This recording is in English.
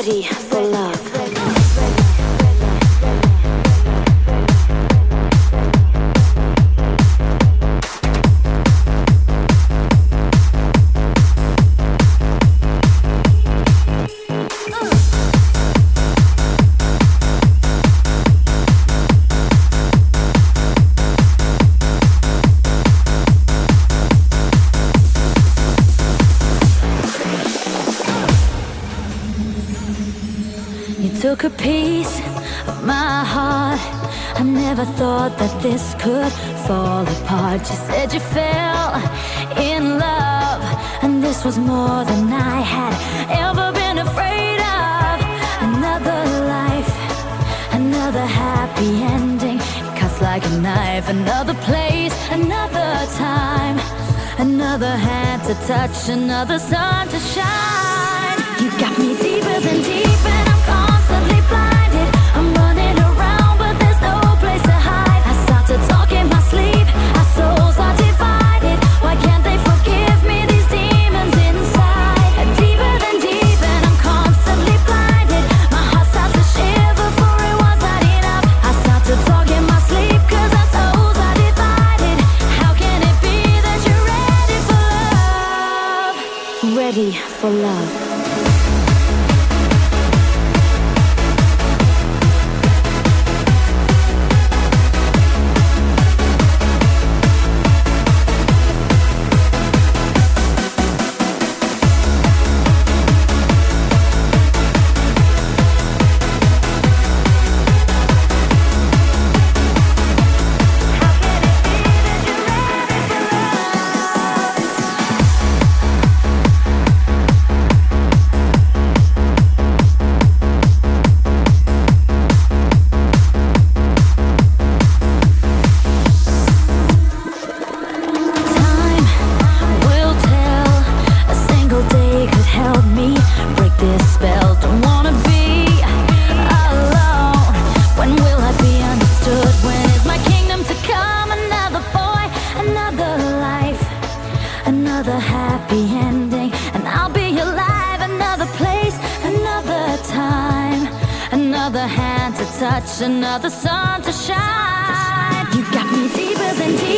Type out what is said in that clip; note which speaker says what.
Speaker 1: Ready for love.
Speaker 2: Took a piece of my heart. I never thought that this could fall apart. You said you fell in love, and this was more than I had ever been afraid of. Another life, another happy ending. It cuts like a knife. Another place, another time, another hand to touch, another sun to shine. You got me deeper than deep, and I'm constantly blinded. I'm running around, but there's no place to hide. I start to talk in my sleep. Our souls are divided. Why can't they forgive me? These demons inside. Deeper than deep, and I'm constantly blinded. My heart starts to shiver, for it was not enough. I start to talk in my sleep, 'cause our souls are divided. How can it be that you're ready for love?
Speaker 1: Ready for love.
Speaker 2: Another happy ending, and I'll be alive. Another place, another time, another hand to touch, another sun to shine. You got me deeper than deep.